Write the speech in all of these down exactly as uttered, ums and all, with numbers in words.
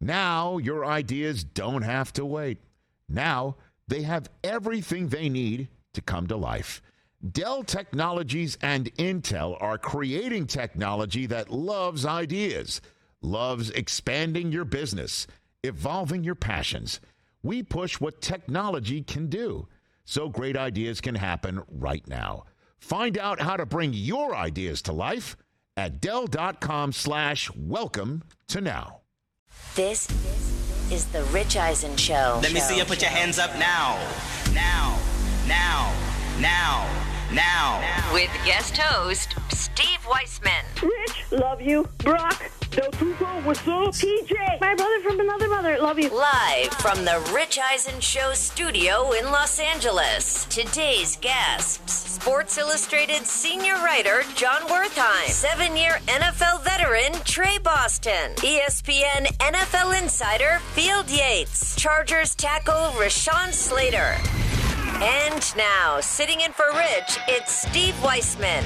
Now your ideas don't have to wait. Now they have everything they need to come to life. Dell Technologies and Intel are creating technology that loves ideas, loves expanding your business, evolving your passions. We push what technology can do, so great ideas can happen right now. Find out how to bring your ideas to life at Dell.com slash welcome to now. This is the Rich Eisen Show. Let me see you put your hands up now. Now. Now. Now. Now. With guest host, Steve Weissman. Rich, love you. Brock, Del Tufo, what's up? T J, my brother from another mother, love you. Live from the Rich Eisen Show studio in Los Angeles. Today's guests, Sports Illustrated senior writer John Wertheim, seven-year N F L veteran Trey Boston, E S P N N F L insider Field Yates, Chargers tackle Rashawn Slater. And now, sitting in for Rich, it's Steve Weissman.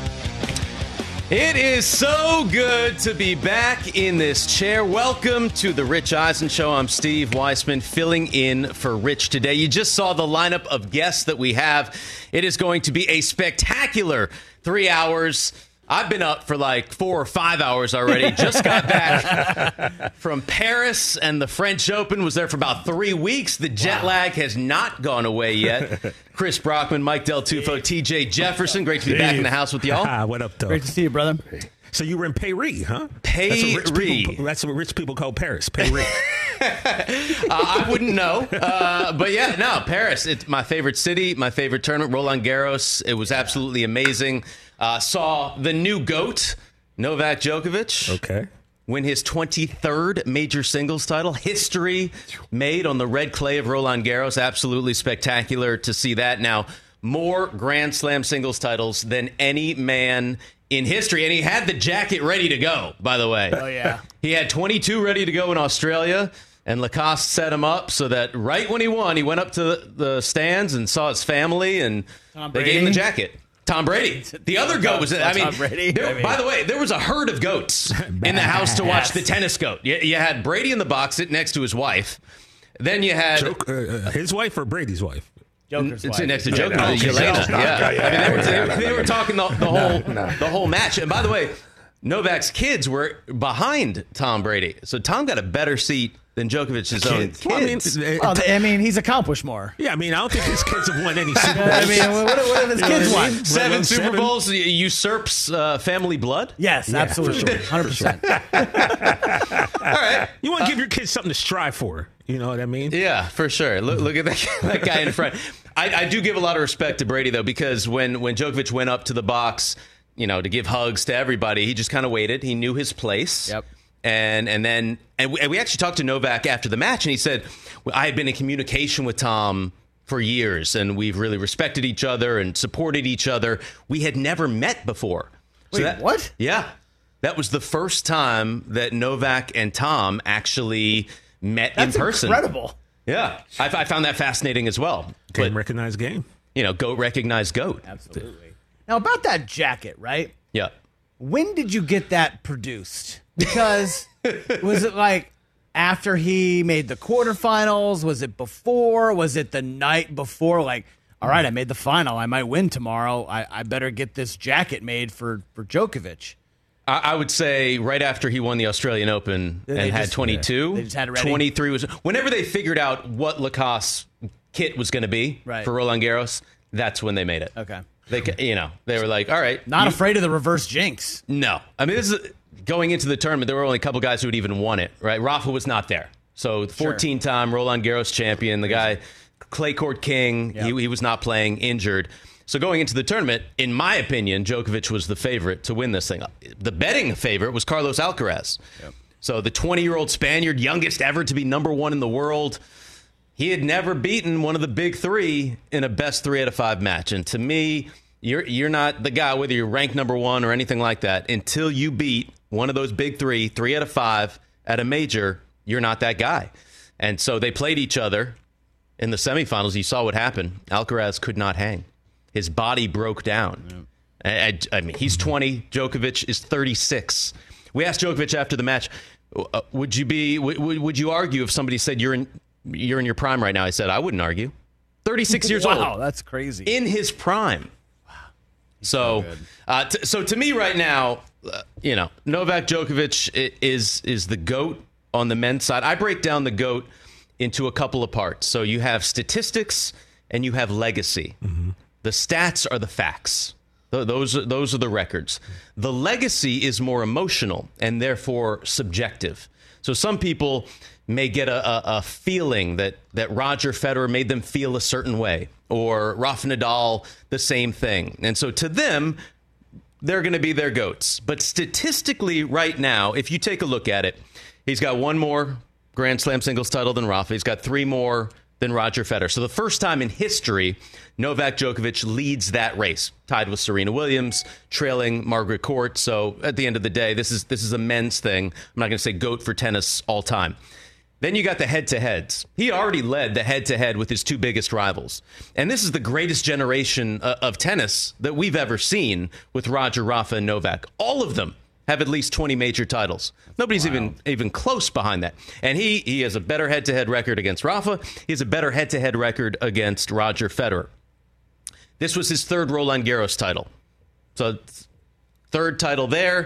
It is so good to be back in this chair. Welcome to the Rich Eisen Show. I'm Steve Weissman, filling in for Rich today. You just saw the lineup of guests that we have. It is going to be a spectacular three hours. I've been up for like four or five hours already. Just got back from Paris and the French Open. Was there for about three weeks. The jet wow. lag has not gone away yet. Chris Brockman, Mike Del Tufo, T J Jefferson. Great to be back in the house with y'all. Ah, what up, though? Great to see you, brother. So you were in Paris, huh? Paris. That's what rich people, that's what rich people call Paris. Paris. uh, I wouldn't know. Uh, but yeah, no, Paris. It's my favorite city, my favorite tournament, Roland Garros. It was absolutely amazing. Uh, saw the new GOAT, Novak Djokovic, okay, win his twenty-third major singles title. History made on the red clay of Roland Garros. Absolutely spectacular to see that. Now, more Grand Slam singles titles than any man in history. And he had the jacket ready to go, by the way. Oh, yeah. He had twenty-two ready to go in Australia. And Lacoste set him up so that right when he won, he went up to the, the stands and saw his family, and they gave him the jacket. Tom Brady. The other goat was, I mean, there, I mean, by the way, there was a herd of goats in the house to watch the tennis goat. You, you had Brady in the box sitting next to his wife. Then you had... Joke, uh, his wife or Brady's wife? Joker's wife. Sitting next to Joker. Yeah, no, Yelena. Yeah. yeah. I mean, they, were, they, they were talking the, the whole no, no. the whole match. And by the way, Novak's kids were behind Tom Brady. So Tom got a better seat than Djokovic's own kids. Well, I, mean, well, I mean, he's accomplished more. Yeah, I mean, I don't think his kids have won any Super Bowls. I mean, what, what have his you kids won? Seven, seven Super Bowls usurps uh, family blood? Yes, yeah, absolutely. one hundred percent. All right. You want to uh, give your kids something to strive for. You know what I mean? Yeah, for sure. Look, look at that, that guy in front. I, I do give a lot of respect to Brady, though, because when, when Djokovic went up to the box, you know, to give hugs to everybody, he just kind of waited. He knew his place. Yep. And and then and we, and we actually talked to Novak after the match, and he said, well, I had been in communication with Tom for years, and we've really respected each other and supported each other. We had never met before. Wait, so that, what? Yeah. That was the first time that Novak and Tom actually met That's in person. Incredible. Yeah. I, I found that fascinating as well. Game recognized game. You know, GOAT recognized GOAT. Absolutely. Now, about that jacket, right? Yeah. When did you get that produced? Because was it like after he made the quarterfinals? Was it before? Was it the night before? Like, all right, I made the final. I might win tomorrow. I, I better get this jacket made for, for Djokovic. I, I would say right after he won the Australian Open They and just- had twenty-two, they just had it ready? twenty-three was whenever they figured out what Lacoste kit was going to be Right. for Roland Garros. That's when they made it. Okay. They, you know, they were like, all right, Not you- afraid of the reverse jinx. No, I mean, this is going into the tournament. There were only a couple guys who had even won it. Right, Rafa was not there, so fourteen-time Roland Garros champion, the guy, clay court king. Yep. He, he was not playing, injured. So going into the tournament, in my opinion, Djokovic was the favorite to win this thing. The betting favorite was Carlos Alcaraz. Yep. So the twenty-year-old Spaniard, youngest ever to be number one in the world. He had never beaten one of the big three in a best three out of five match. And to me, you're you're not the guy, whether you're ranked number one or anything like that, until you beat one of those big three, three out of five at a major, you're not that guy. And so they played each other in the semifinals. You saw what happened. Alcaraz could not hang. His body broke down. Yeah. I, I, I mean, he's twenty. Djokovic is thirty-six. We asked Djokovic after the match, uh, would you be? Would, would you argue if somebody said you're in you're in your prime right now? I said I wouldn't argue. thirty-six years wow, old. Wow, that's crazy. In his prime. Wow. So, so, uh, t- so to me right now, uh, you know, Novak Djokovic is is the GOAT on the men's side. I break down the GOAT into a couple of parts. So you have statistics and you have legacy. Mm-hmm. The stats are the facts. Th- those are, those are the records. The legacy is more emotional and therefore subjective. So some people may get a, a, a feeling that, that Roger Federer made them feel a certain way, or Rafa Nadal the same thing. And so to them, they're going to be their GOATs. But statistically right now, if you take a look at it, he's got one more Grand Slam singles title than Rafa. He's got three more than Roger Federer. So the first time in history, Novak Djokovic leads that race, tied with Serena Williams, trailing Margaret Court. So at the end of the day, this is this is a men's thing. I'm not going to say GOAT for tennis all time. Then you got the head-to-heads. He already led the head-to-head with his two biggest rivals. And this is the greatest generation uh, of tennis that we've ever seen with Roger, Rafa, and Novak. All of them have at least twenty major titles. Nobody's wow. even even close behind that. And he he has a better head-to-head record against Rafa. He has a better head-to-head record against Roger Federer. This was his third Roland Garros title. So third title there.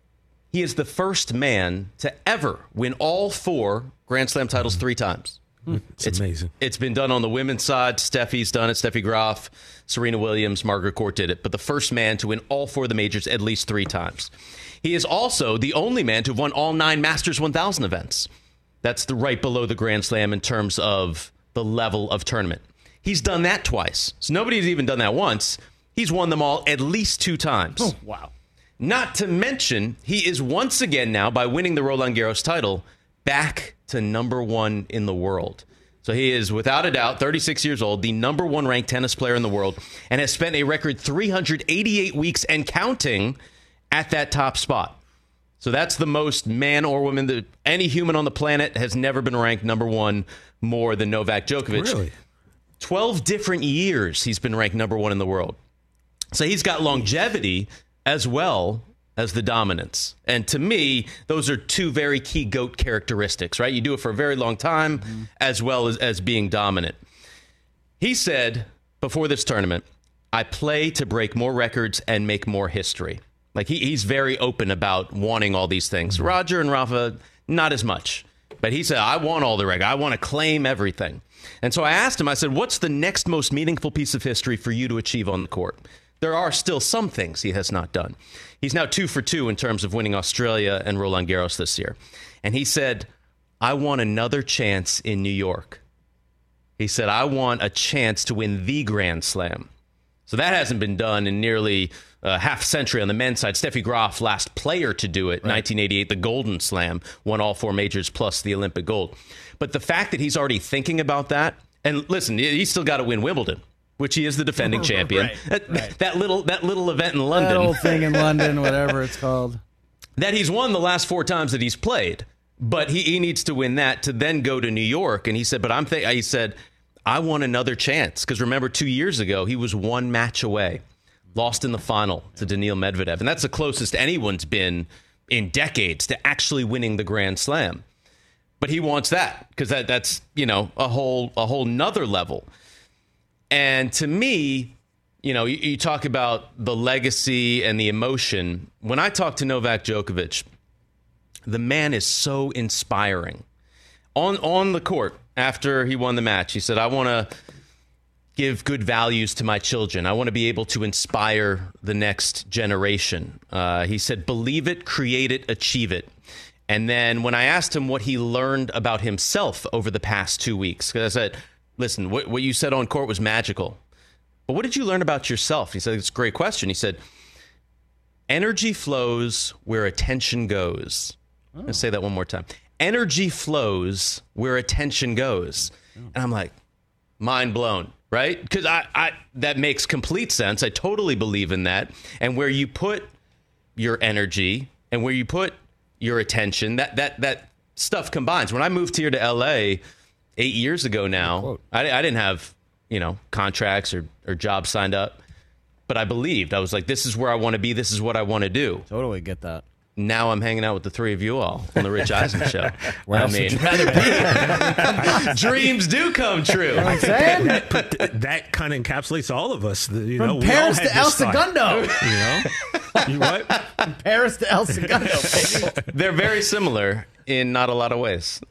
He is the first man to ever win all four Grand Slam titles three times. It's, it's amazing. It's been done on the women's side. Steffi's done it. Steffi Graf, Serena Williams, Margaret Court did it. But the first man to win all four of the majors at least three times. He is also the only man to have won all nine Masters one thousand events. That's the right below the Grand Slam in terms of the level of tournament. He's done that twice. So nobody's even done that once. He's won them all at least two times. Oh, wow. Not to mention, he is once again now, by winning the Roland Garros title, back to number one in the world. So he is, without a doubt, thirty-six years old, the number one ranked tennis player in the world, and has spent a record three hundred eighty-eight weeks and counting at that top spot. So that's the most man or woman that any human on the planet has never been ranked number one more than Novak Djokovic. Really? twelve different years he's been ranked number one in the world. So he's got longevity as well as the dominance. And to me, those are two very key GOAT characteristics, right? You do it for a very long time, mm-hmm. as well as, as being dominant. He said before this tournament, I play to break more records and make more history. Like he, he's very open about wanting all these things. Mm-hmm. Roger and Rafa, not as much. But he said, I want all the records. I want to claim everything. And so I asked him, I said, what's the next most meaningful piece of history for you to achieve on the court? There are still some things he has not done. He's now two for two in terms of winning Australia and Roland Garros this year. And he said, I want another chance in New York. He said, I want a chance to win the Grand Slam. So that hasn't been done in nearly a half century on the men's side. Steffi Graf, last player to do it, right. nineteen eighty-eight, the Golden Slam, won all four majors plus the Olympic gold. But the fact that he's already thinking about that, and listen, he's still got to win Wimbledon, which he is the defending champion. Right, that, right. that little that little event in London. That old thing in London, whatever it's called. That he's won the last four times that he's played. But he, he needs to win that to then go to New York. And he said, but I'm th- he said, I want another chance. Because remember, two years ago, he was one match away. Lost in the final to Daniil Medvedev. And that's the closest anyone's been in decades to actually winning the Grand Slam. But he wants that because that that's, you know, a whole a whole nother level. And to me, you know, you, you talk about the legacy and the emotion. When I talk to Novak Djokovic, the man is so inspiring. On on the court, after he won the match, he said, I want to give good values to my children. I want to be able to inspire the next generation. Uh, he said, believe it, create it, achieve it. And then when I asked him what he learned about himself over the past two weeks, because I said, listen, what, what you said on court was magical. But what did you learn about yourself? He said, it's a great question. He said, energy flows where attention goes. Oh. Let's say that one more time. Energy flows where attention goes. Oh. And I'm like, mind blown, right? Because I, I that makes complete sense. I totally believe in that. And where you put your energy and where you put your attention, that that that stuff combines. When I moved here to L A eight years ago now, I, I didn't have, you know, contracts or, or jobs signed up, but I believed. I was like, this is where I want to be. This is what I want to do. Totally get that. now I'm hanging out with the three of you all on the Rich Eisen Show. Where I else would mean, you rather be? dreams do come true. You know what I'm saying? But th- that kind of encapsulates all of us. The- You know, From we all Paris had to El this thought, Segundo. You know, you what? From Paris to El Segundo, baby. They're very similar in not a lot of ways.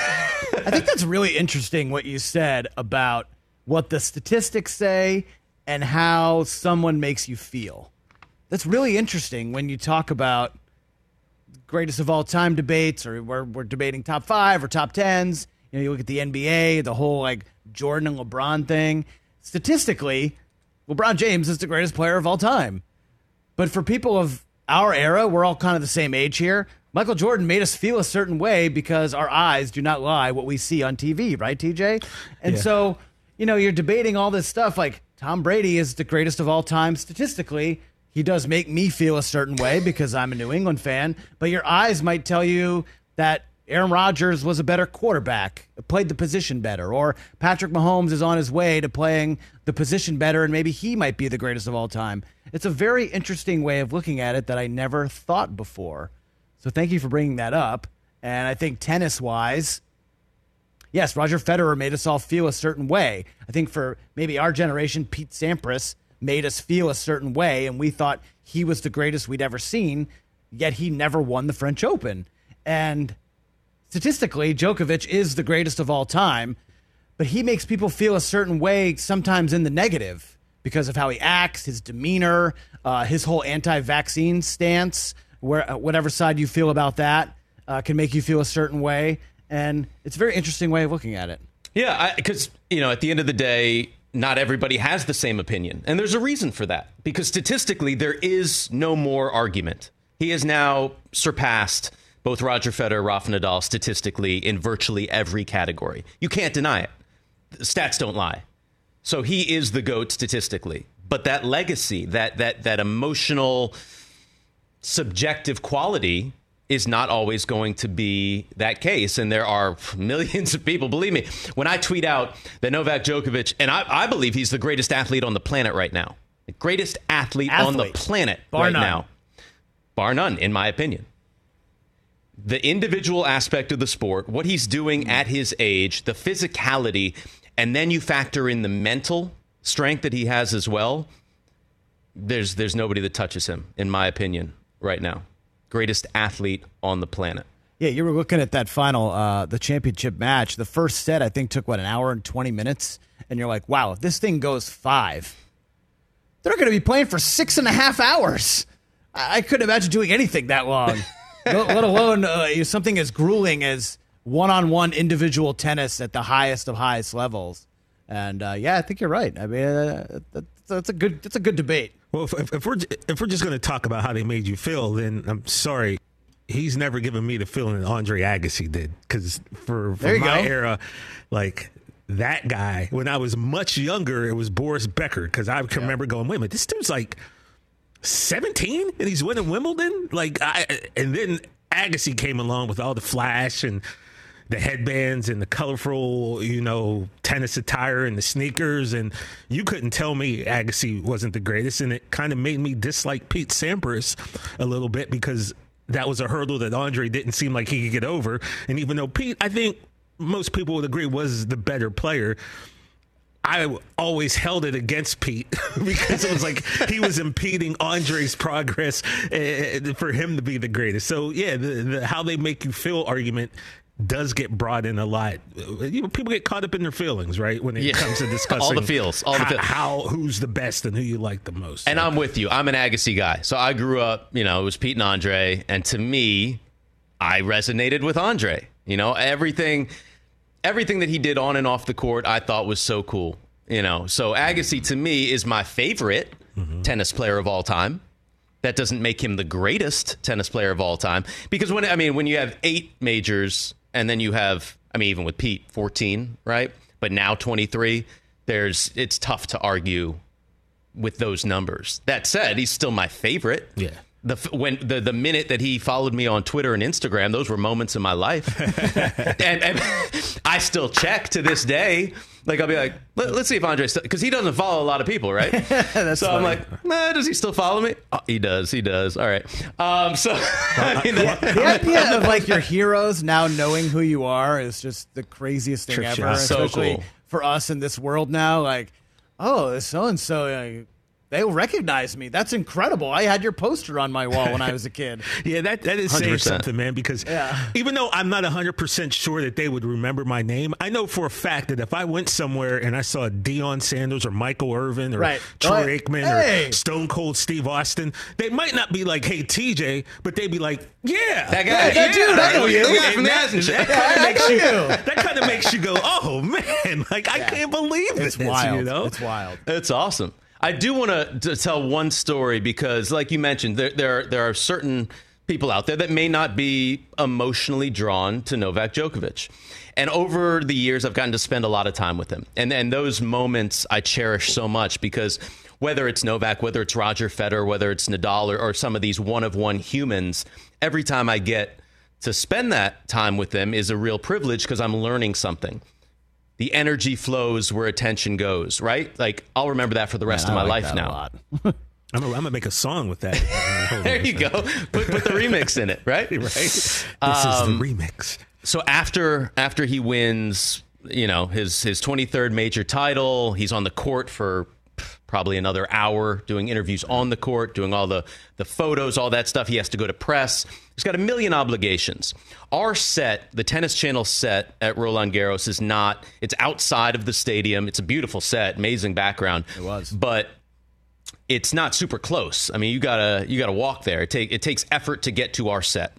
I think that's really interesting what you said about what the statistics say and how someone makes you feel. That's really interesting when you talk about greatest of all time debates, or we're, we're debating top five or top tens. You know, you look at the N B A, the whole like Jordan and LeBron thing. Statistically, LeBron James is the greatest player of all time. But for people of our era, we're all kind of the same age here. Michael Jordan made us feel a certain way because our eyes do not lie what we see on T V, right, T J? And Yeah. so, you know, you're debating all this stuff like Tom Brady is the greatest of all time statistically. He does make me feel a certain way because I'm a New England fan, but your eyes might tell you that Aaron Rodgers was a better quarterback, played the position better, or Patrick Mahomes is on his way to playing the position better, and maybe he might be the greatest of all time. It's a very interesting way of looking at it that I never thought before. So thank you for bringing that up. And I think tennis-wise, yes, Roger Federer made us all feel a certain way. I think for maybe our generation, Pete Sampras made us feel a certain way, and we thought he was the greatest we'd ever seen, yet he never won the French Open. And statistically, Djokovic is the greatest of all time, but he makes people feel a certain way sometimes in the negative because of how he acts, his demeanor, uh, his whole anti-vaccine stance, where uh, whatever side you feel about that uh, can make you feel a certain way. And it's a very interesting way of looking at it. Yeah, because, you know, at the end of the day, not everybody has the same opinion. And there's a reason for that, because statistically, there is no more argument. He has now surpassed both Roger Federer, Rafa Nadal statistically in virtually every category. You can't deny it. The stats don't lie. So he is the GOAT statistically. But that legacy, that that that emotional, subjective quality is not always going to be that case. And there are millions of people, believe me, when I tweet out that Novak Djokovic, and I, I believe he's the greatest athlete on the planet right now, the greatest athlete, athlete. on the planet Bar right none. now, bar none, in my opinion. The individual aspect of the sport, what he's doing at his age, the physicality, and then you factor in the mental strength that he has as well, there's there's nobody that touches him, in my opinion, right now. Greatest athlete on the planet. Yeah, you were looking at that final, uh, the championship match. The first set, I think, took, what, an hour and twenty minutes? And you're like, wow, if this thing goes five, they're going to be playing for six and a half hours. I, I couldn't imagine doing anything that long, let, let alone uh, something as grueling as one-on-one individual tennis at the highest of highest levels. And, uh, yeah, I think you're right. I mean, uh, that's, that's, a good, that's a good debate. Well, if, if we're if we're just going to talk about how they made you feel, then I'm sorry, he's never given me the feeling that Andre Agassi did. Because for, for my go. era, like that guy, when I was much younger, it was Boris Becker. Because I can yeah. remember going, wait a minute, this dude's like seventeen and he's winning Wimbledon. Like, I, and then Agassi came along with all the flash and the headbands and the colorful, you know, tennis attire and the sneakers. And you couldn't tell me Agassi wasn't the greatest. And it kind of made me dislike Pete Sampras a little bit because that was a hurdle that Andre didn't seem like he could get over. And even though Pete, I think most people would agree, was the better player, I always held it against Pete because it was like he was impeding Andre's progress uh, for him to be the greatest. So, yeah, the, the how they make you feel argument does get brought in a lot. You know, people get caught up in their feelings, right? When it Yeah. comes to discussing all the feels, all the how, feels. how who's the best and who you like the most. And so. I'm with you. I'm an Agassi guy. So I grew up, you know, it was Pete and Andre. And to me, I resonated with Andre. You know, everything everything that he did on and off the court, I thought was so cool. You know, so Agassi to me is my favorite mm-hmm. tennis player of all time. That doesn't make him the greatest tennis player of all time. Because when, I mean, when you have eight majors and then you have, I mean, even with Pete, fourteen, right? But now twenty-three, there's, it's tough to argue with those numbers. That said, he's still my favorite. Yeah. The when the, the minute that he followed me on Twitter and Instagram, those were moments in my life. and, and I still check to this day. Like, I'll be like, Let, let's see if Andre still, because he doesn't follow a lot of people, right? That's so funny. I'm like, nah, does he still follow me? Oh, he does. He does. All right. Um, so I mean, that, The idea of like your heroes now knowing who you are is just the craziest thing Trips you ever, out. So especially cool. for us in this world now. Like, oh, so and so, they'll recognize me. That's incredible. I had your poster on my wall when I was a kid. Yeah, that, that is one hundred saying percent. something, man, because Yeah. even though I'm not one hundred percent sure that they would remember my name, I know for a fact that if I went somewhere and I saw Deion Sanders or Michael Irvin or Right. Troy Like, Aikman hey. or Stone Cold Steve Austin, they might not be like, hey, T J, but they'd be like, yeah. That guy, yeah, that dude, I know yeah, you. yeah, From the that, Eisen that Show. kind of I makes know you, you. that kind of makes you go, oh, man, like, I can't believe It's this, wild. you know? It's wild. It's awesome. I do want to tell one story because, like you mentioned, there, there, are, there are certain people out there that may not be emotionally drawn to Novak Djokovic. And over the years, I've gotten to spend a lot of time with him. And, and those moments I cherish so much because whether it's Novak, whether it's Roger Federer, whether it's Nadal or, or some of these one-of-one humans, every time I get to spend that time with them is a real privilege because I'm learning something. The energy flows where attention goes, right? Like, I'll remember that for the rest Man, of I my like life that a now. lot. I'm going to make a song with that. Hold on There a you second. go. Put, put the remix in it, right? Right? This Um, is the remix. So after after he wins, you know, his his twenty-third major title, he's on the court for probably another hour doing interviews on the court, doing all the, the photos, all that stuff. He has to go to press. He's got a million obligations. Our set, the Tennis Channel set at Roland Garros is not, it's outside of the stadium. It's a beautiful set, amazing background. It was. But it's not super close. I mean, you gotta you gotta walk there. It take it takes effort to get to our set.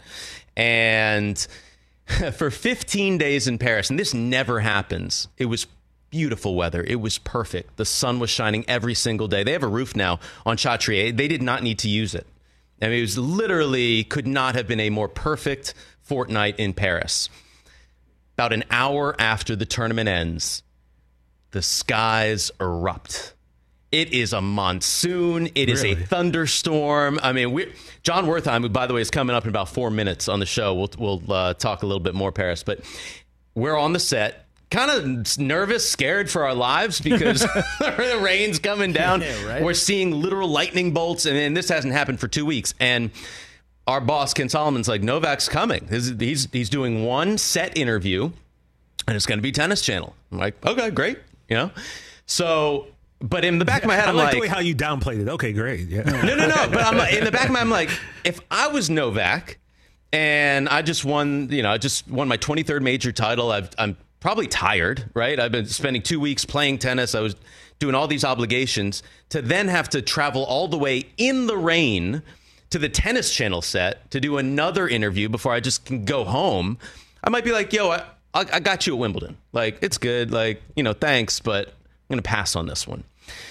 And for fifteen days in Paris, and this never happens, it was beautiful weather. It was perfect. The sun was shining every single day. They have a roof now on Chatrier. They did not need to use it. I mean, it was literally could not have been a more perfect fortnight in Paris. About an hour after the tournament ends, the skies erupt. It is a monsoon. It is a Really? thunderstorm. I mean, we John Wertheim, who, by the way, is coming up in about four minutes on the show. We'll, we'll uh, talk a little bit more Paris. But we're on the set, kind of nervous, scared for our lives because the rain's coming down. Yeah, right? We're seeing literal lightning bolts, and, and this hasn't happened for two weeks. And our boss, Ken Solomon's like, Novak's coming. He's, he's, he's doing one set interview, and it's going to be Tennis Channel. I'm like, okay, great. You know? So... But in the back of my head, I I'm like, like, the way how you downplayed it. Okay, great. Yeah. no, no, no. But I'm in the back of my, I'm like, if I was Novak and I just won, you know, I just won my twenty-third major title, I've, I'm probably tired, right? I've been spending two weeks playing tennis. I was doing all these obligations to then have to travel all the way in the rain to the Tennis Channel set to do another interview before I just can go home. I might be like, yo, I, I I got you at Wimbledon. Like, it's good. Like, you know, thanks, but I'm going to pass on this one.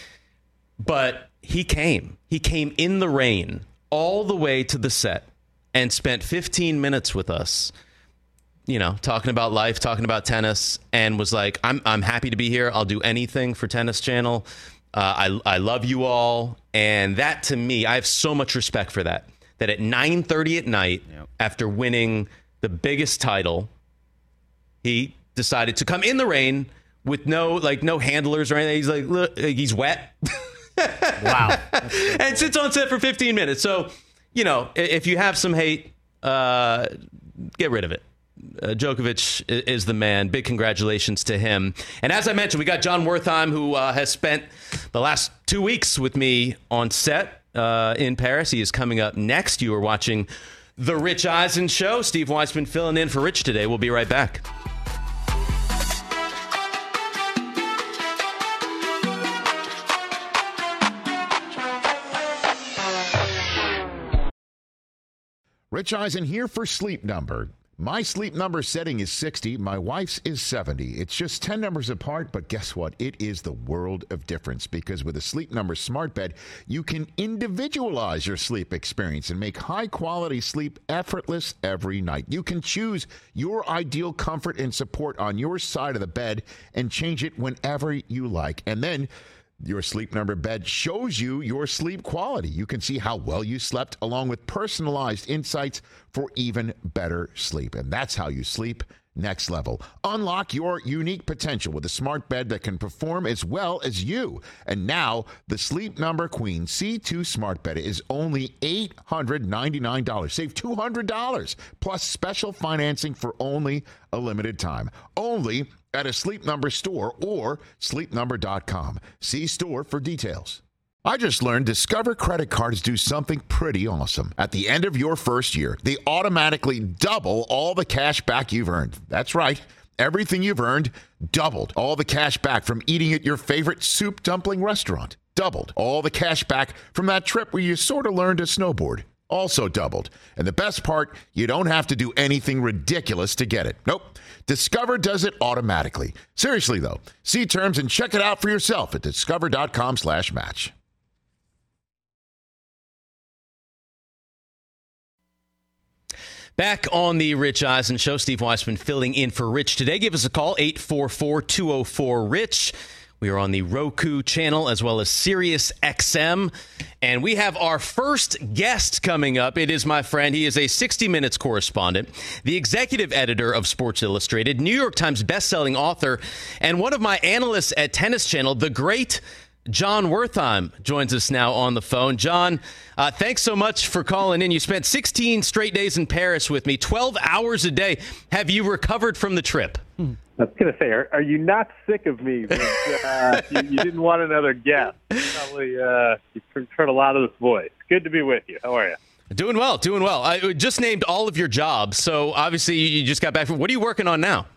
But he came. He came in the rain all the way to the set and spent fifteen minutes with us, you know, talking about life, talking about tennis, and was like, I'm I'm happy to be here. I'll do anything for Tennis Channel. Uh, I, I love you all. And that, to me, I have so much respect for that, that at nine thirty at night, Yep. after winning the biggest title, he decided to come in the rain with no, like, no handlers or anything. He's like, look, he's wet. Wow. And sits on set for fifteen minutes. So, you know, i- if you have some hate, uh, get rid of it. Uh, Djokovic i- is the man. Big congratulations to him. And as I mentioned, we got John Wertheim, who uh, has spent the last two weeks with me on set uh, in Paris. He is coming up next. You are watching The Rich Eisen Show. Steve Weissman filling in for Rich today. We'll be right back. Rich Eisen here for Sleep Number. My sleep number setting is sixty. My wife's is seventy. It's just ten numbers apart, but guess what? It is the world of difference because with a Sleep Number smart bed, you can individualize your sleep experience and make high-quality sleep effortless every night. You can choose your ideal comfort and support on your side of the bed and change it whenever you like. And then your Sleep Number bed shows you your sleep quality. You can see how well you slept along with personalized insights for even better sleep. And that's how you sleep, next level. Unlock your unique potential with a smart bed that can perform as well as you. And now, the Sleep Number Queen C two smart bed is only eight hundred ninety-nine dollars. Save two hundred dollars plus special financing for only a limited time. Only at a Sleep Number store or sleep number dot com. See store for details. I just learned Discover credit cards do something pretty awesome. At the end of your first year, they automatically double all the cash back you've earned. That's right. Everything you've earned doubled. All the cash back from eating at your favorite soup dumpling restaurant. Doubled. All the cash back from that trip where you sort of learned to snowboard. Also doubled. And the best part, you don't have to do anything ridiculous to get it. Nope. Discover does it automatically. Seriously, though. See terms and check it out for yourself at discover.com slash match. Back on the Rich Eisen Show, Steve Weissman filling in for Rich today. Give us a call, eight four four, two oh four, RICH. We are on the Roku channel as well as Sirius X M. And we have our first guest coming up. It is my friend. He is a sixty minutes correspondent, the executive editor of Sports Illustrated, New York Times bestselling author, and one of my analysts at Tennis Channel, the great Jon Wertheim, joins us now on the phone. Jon, uh, thanks so much for calling in. You spent sixteen straight days in Paris with me, twelve hours a day. Have you recovered from the trip? I was going to say, are, are you not sick of me? But, uh, you, you didn't want another guest. Probably uh, you've heard a lot of this voice. Good to be with you. How are you? Doing well, doing well. I just named all of your jobs, so obviously you just got back from. What are you working on now?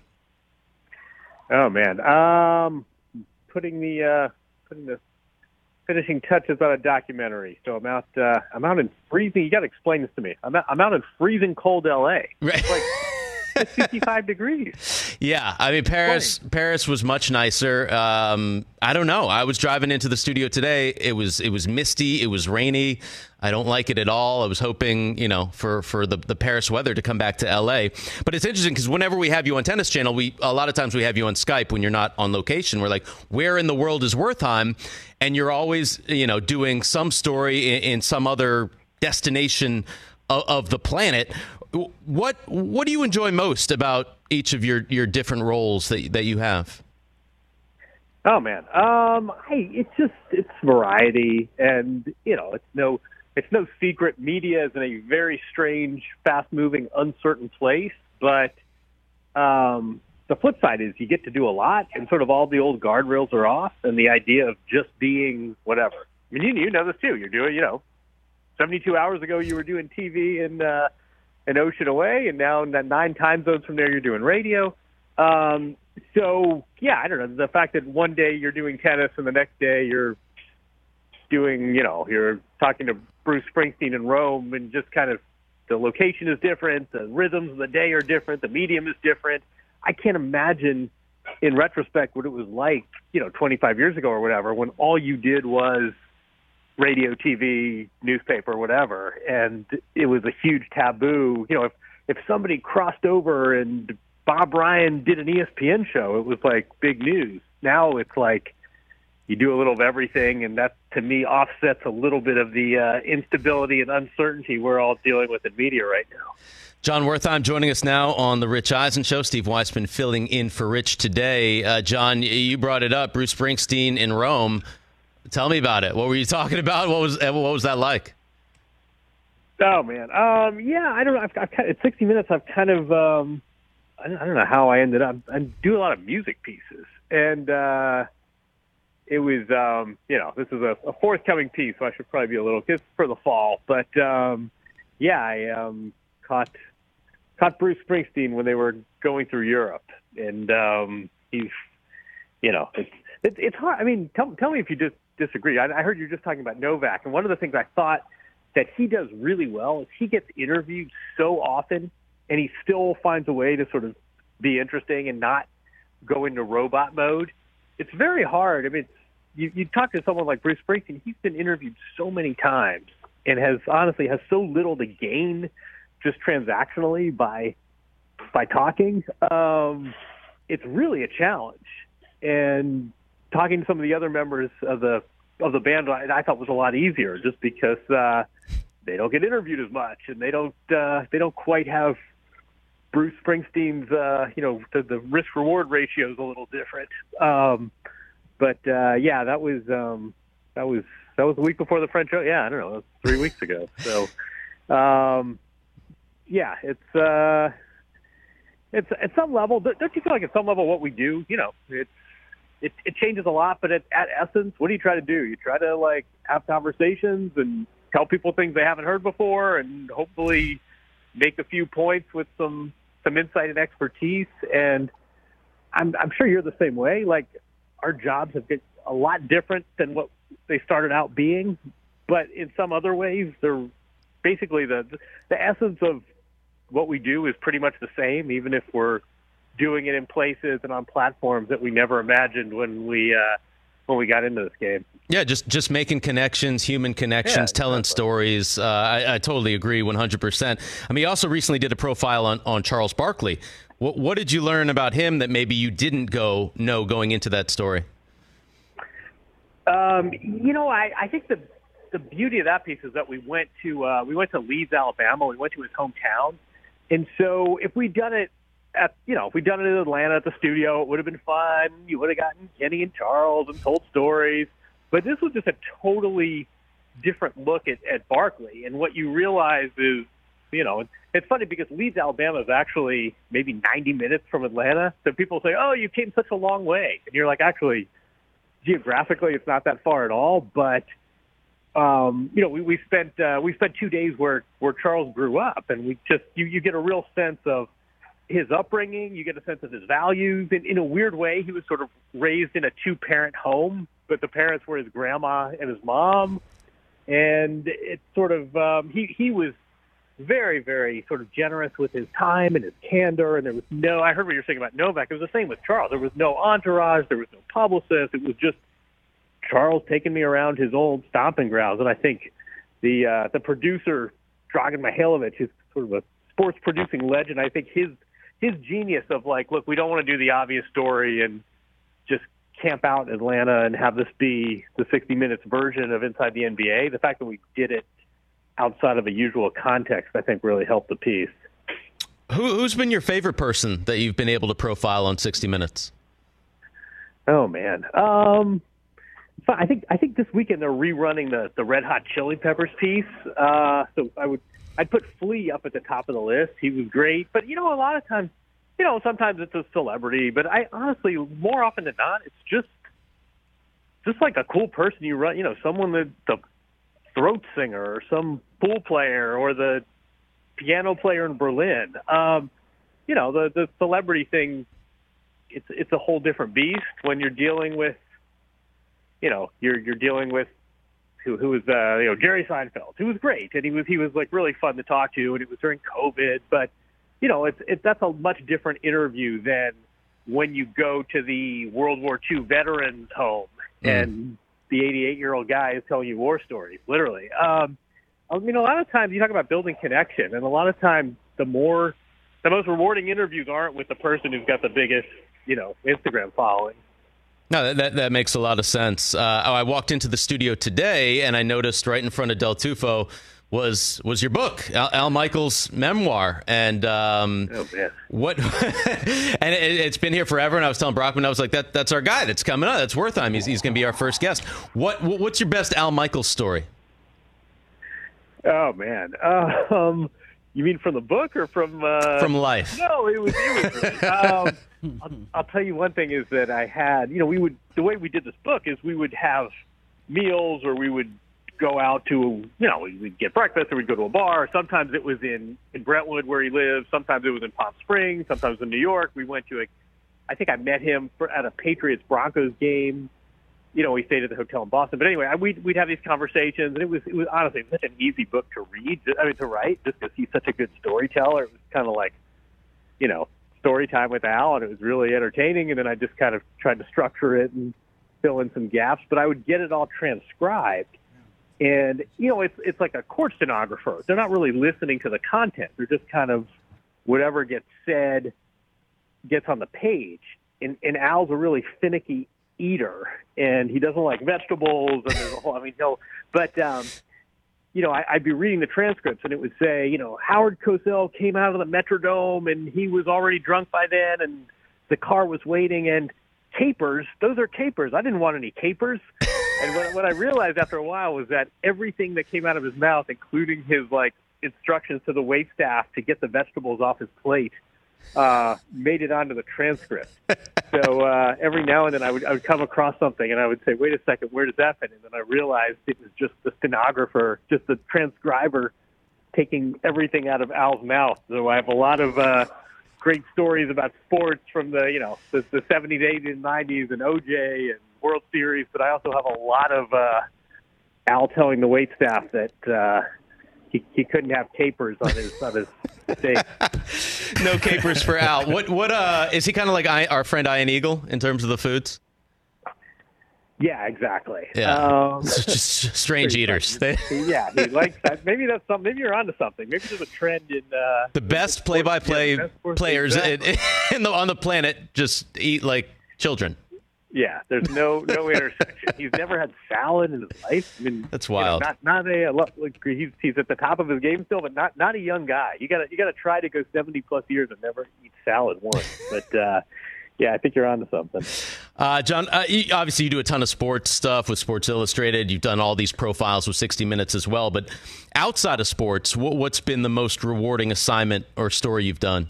Oh man, um, putting the. Uh, Putting the finishing touches on a documentary. So I'm out. Uh, I'm out in freezing. You got to explain this to me. I'm out, I'm out in freezing cold L A. Right. It's like fifty-five degrees. Yeah, I mean Paris. Funny. Paris was much nicer. Um, I don't know. I was driving into the studio today. It was it was misty. It was rainy. I don't like it at all. I was hoping, you know, for, for the, the Paris weather to come back to L A. But it's interesting because whenever we have you on Tennis Channel, we a lot of times we have you on Skype when you're not on location. We're like, where in the world is Wertheim? And you're always, you know, doing some story in, in some other destination of, of the planet. What what do you enjoy most about each of your, your different roles that that you have? Oh man, um, I it's just it's variety, and you know, it's no. It's no secret media is in a very strange, fast-moving, uncertain place. But um, the flip side is you get to do a lot, and sort of all the old guardrails are off, and the idea of just being whatever. I mean, you, you know this too. You're doing, you know, seventy-two hours ago you were doing T V in uh, an ocean away, and now nine time zones from there you're doing radio. Um, so, yeah, I don't know. The fact that one day you're doing tennis and the next day you're doing, you know, you're talking to Bruce Springsteen in Rome, and just kind of the location is different, the rhythms of the day are different, the medium is different. I can't imagine in retrospect what it was like, you know, twenty-five years ago or whatever, when all you did was radio, T V, newspaper, whatever, and it was a huge taboo. You know, if, if somebody crossed over and Bob Ryan did an E S P N show, it was like big news. Now it's like, you do a little of everything, and that, to me, offsets a little bit of the uh, instability and uncertainty we're all dealing with in media right now. Jon Wertheim joining us now on the Rich Eisen Show. Steve Weissman filling in for Rich today. Uh, Jon, you brought it up, Bruce Springsteen in Rome. Tell me about it. What were you talking about? What was what was that like? Oh, man. Um, yeah, I don't know. I've, I've kind of, at sixty minutes, I've kind of, um, I, don't, I don't know how I ended up. I do a lot of music pieces, and uh it was, um, you know, this is a, a forthcoming piece, so I should probably be a little, it's for the fall. But, um, yeah, I um, caught caught Bruce Springsteen when they were going through Europe. And um, he's, you know, it's, it, it's hard. I mean, tell, tell me if you just disagree. I, I heard you were just talking about Novak. And one of the things I thought that he does really well is he gets interviewed so often, and he still finds a way to sort of be interesting and not go into robot mode. It's very hard. I mean, it's, you, you talk to someone like Bruce Springsteen, he's been interviewed so many times and has honestly has so little to gain just transactionally by by talking. Um, it's really a challenge. And talking to some of the other members of the of the band, I, I thought was a lot easier, just because uh, they don't get interviewed as much, and they don't uh, they don't quite have Bruce Springsteen's, uh, you know, the, the risk reward ratio is a little different. Um, but uh, yeah, that was um, that was that was the week before the French Open. Yeah, I don't know, that was three weeks ago. So um, yeah, it's uh, it's at some level. Don't you feel like at some level what we do, you know, it's it, it changes a lot, but at, at essence, what do you try to do? You try to like have conversations and tell people things they haven't heard before, and hopefully make a few points with some. some insight and expertise, and I'm, I'm sure you're the same way. Like, our jobs have been a lot different than what they started out being, but in some other ways, they're basically the the essence of what we do is pretty much the same, even if we're doing it in places and on platforms that we never imagined when we uh, when we got into this game. Yeah, just just making connections, human connections, yeah, telling exactly. stories. Uh, I, I totally agree one hundred percent. I mean, you also recently did a profile on, on Charles Barkley. What, what did you learn about him that maybe you didn't go know going into that story? Um, you know, I, I think the the beauty of that piece is that we went to uh, we went to Leeds, Alabama. We went to his hometown, and so if we'd done it at you know if we'd done it in Atlanta at the studio, it would have been fun. You would have gotten Kenny and Charles and told stories. But this was just a totally different look at, at Barkley. And what you realize is, you know, it's funny because Leeds, Alabama is actually maybe ninety minutes from Atlanta. So people say, oh, you came such a long way. And you're like, actually, geographically, it's not that far at all. But, um, you know, we, we spent uh, we spent two days where, where Charles grew up. And we just, you, you get a real sense of his upbringing. You get a sense of his values. And in a weird way, he was sort of raised in a two-parent home. But the parents were his grandma and his mom, and it's sort of um, he he was very very sort of generous with his time and his candor. And there was no I heard what you were saying about Novak. It was the same with Charles. There was no entourage. There was no publicist. It was just Charles taking me around his old stomping grounds. And I think the uh, the producer Dragan Mihailovic is sort of a sports producing legend. I think his his genius of like, look, we don't want to do the obvious story and just camp out in Atlanta and have this be the sixty minutes version of Inside the N B A. The fact that we did it outside of a usual context, I think, really helped the piece. Who, who's been your favorite person that you've been able to profile on sixty minutes? Oh man, um, I think I think this weekend they're rerunning the the Red Hot Chili Peppers piece. Uh, so I would I'd put Flea up at the top of the list. He was great, but you know, a lot of times. You know, sometimes it's a celebrity, but I honestly, more often than not, it's just just like a cool person you run, you know, someone that the throat singer or some pool player or the piano player in Berlin. Um, you know, the the celebrity thing, it's it's a whole different beast when you're dealing with, you know, you're you're dealing with who who was uh, you know Jerry Seinfeld, who was great, and he was he was like really fun to talk to, and it was during COVID, but. You know, it's it, that's a much different interview than when you go to the World War Two veterans home mm. and the eighty-eight-year-old guy is telling you war stories, literally. Um, I mean, a lot of times you talk about building connection, and a lot of times the more, the most rewarding interviews aren't with the person who's got the biggest, you know, Instagram following. No, that that makes a lot of sense. Uh, I walked into the studio today, and I noticed right in front of Del Tufo was was your book, Al, Al Michaels' memoir, and um, oh, man. what? and it, it's been here forever. And I was telling Brockman, I was like, "That that's our guy. That's coming up. That's Wertheim. He's he's going to be our first guest." What what's your best Al Michaels story? Oh man, uh, um, you mean from the book or from uh, from life? No, it was it was. Really, um, I'll, I'll tell you one thing is that I had, you know, we would the way we did this book is we would have meals or we would. Go out to, you know, we'd get breakfast or we'd go to a bar. Sometimes it was in, in Brentwood where he lived. Sometimes it was in Palm Springs. Sometimes in New York. We went to a, I think I met him for, at a Patriots-Broncos game. You know, we stayed at the hotel in Boston. But anyway, I, we'd, we'd have these conversations, and it was, it was honestly such an easy book to read, I mean, to write, just because he's such a good storyteller. It was kind of like, you know, story time with Al, and it was really entertaining. And then I just kind of tried to structure it and fill in some gaps. But I would get it all transcribed. And, you know, it's it's like a court stenographer. They're not really listening to the content. They're just kind of whatever gets said gets on the page. And, and Al's a really finicky eater, and he doesn't like vegetables. And there's a whole, I mean, no, but um, you know, I, I'd be reading the transcripts and it would say, you know, Howard Cosell came out of the Metrodome and he was already drunk by then and the car was waiting and capers, those are capers. I didn't want any capers. And what, what I realized after a while was that everything that came out of his mouth, including his like instructions to the waitstaff to get the vegetables off his plate, uh, made it onto the transcript. So uh, every now and then I would, I would come across something and I would say, wait a second, where does that fit? And then I realized it was just the stenographer, just the transcriber taking everything out of Al's mouth. So I have a lot of uh, great stories about sports from the, you know, the, the seventies, eighties, and nineties and O J and World Series, but I also have a lot of uh, Al telling the waitstaff that uh, he, he couldn't have capers on his on his steak. No capers for Al. What what uh is he kind of like I, our friend Ian Eagle in terms of the foods? Yeah, exactly. Yeah, um, just strange eaters. Yeah, he likes that. Maybe that's something. Maybe you're onto something. Maybe there's a trend in uh, the best play-by-play yeah, best players in, in the, on the planet just eat like children. Yeah, there's no no intersection. He's never had salad in his life. I mean, that's wild. You know, not not a like, he's he's at the top of his game still, but not not a young guy. You gotta you gotta try to go seventy plus years and never eat salad once. But uh, yeah, I think you're onto something. Uh, John, uh, you, obviously you do a ton of sports stuff with Sports Illustrated. You've done all these profiles with sixty minutes as well. But outside of sports, what, what's been the most rewarding assignment or story you've done?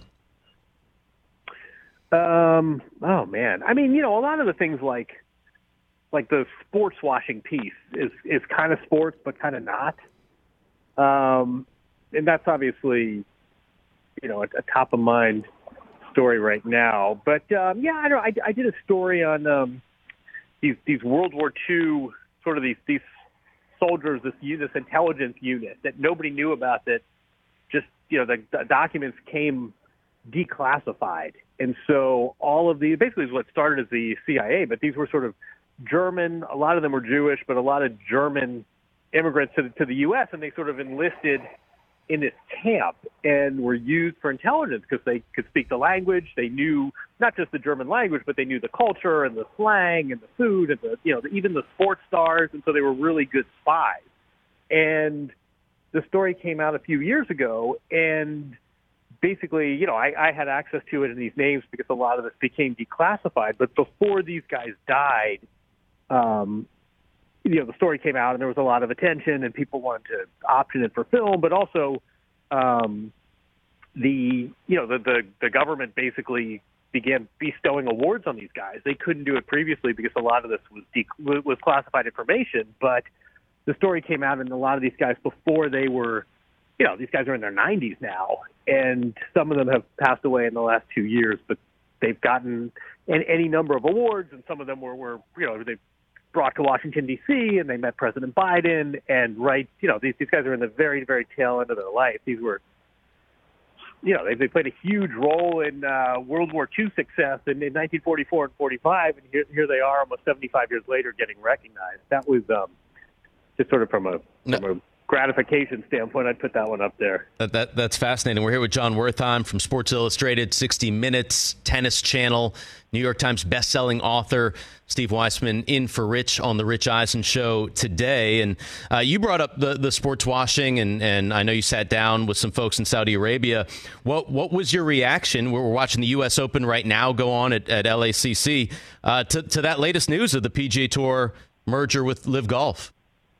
Um. Oh man. I mean, you know, a lot of the things like, like the sports washing piece is is kind of sports, but kind of not. Um, and that's obviously, you know, a, a top of mind story right now. But um, yeah, I don't. I, I did a story on um, these these World War Two sort of these these soldiers, this this intelligence unit that nobody knew about. That just you know the, the documents came declassified. And so all of the, basically is what started as the C I A, but these were sort of German, a lot of them were Jewish, but a lot of German immigrants to the, to the U S, and they sort of enlisted in this camp and were used for intelligence because they could speak the language. They knew not just the German language, but they knew the culture and the slang and the food and the, you know, even the sports stars. And so they were really good spies. And the story came out a few years ago, and basically, you know, I, I had access to it in these names because a lot of this became declassified. But before these guys died, um, you know, the story came out and there was a lot of attention and people wanted to option it for film. But also, um, the you know, the, the the government basically began bestowing awards on these guys. They couldn't do it previously because a lot of this was de- was classified information. But the story came out, and a lot of these guys before they were, you know, these guys are in their nineties now, and some of them have passed away in the last two years, but they've gotten any, any number of awards, and some of them were, were you know, they brought to Washington, D C, and they met President Biden, and right, you know, these, these guys are in the very, very tail end of their life. These were, you know, they, they played a huge role in uh, World War Two success in, in nineteen forty-four and forty-five, and here, here they are almost seventy-five years later getting recognized. That was um, just sort of from a, from a gratification standpoint, I'd put that one up there. That, that That's fascinating. We're here with Jon Wertheim from Sports Illustrated, sixty minutes, Tennis Channel, New York Times bestselling author. Steve Weissman in for Rich on the Rich Eisen Show today. And uh, you brought up the, the sports washing, and, and I know you sat down with some folks in Saudi Arabia. What what was your reaction? We're watching the U S Open right now go on at, at L A C C uh, to, to that latest news of the P G A Tour merger with Live Golf.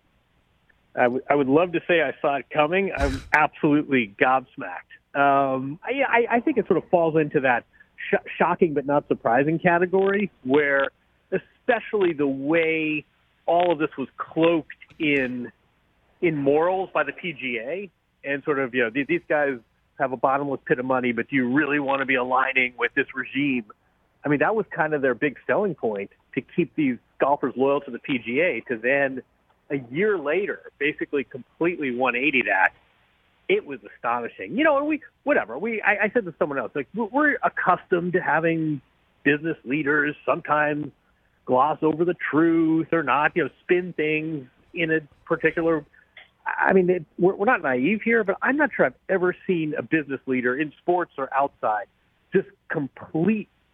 I, w- I would love to say I saw it coming. I'm absolutely gobsmacked. Um, I, I, I think it sort of falls into that sh- shocking but not surprising category, where especially the way all of this was cloaked in in morals by the P G A, and sort of, you know, these, these guys have a bottomless pit of money, but do you really want to be aligning with this regime? I mean, that was kind of their big selling point, to keep these golfers loyal to the P G A, to then a year later, basically completely one eighty that. It was astonishing. You know, and we, whatever, we, I, I said to someone else, like, we're accustomed to having business leaders sometimes gloss over the truth or not, you know, spin things in a particular, I mean, it, we're, we're not naive here, but I'm not sure I've ever seen a business leader in sports or outside just complete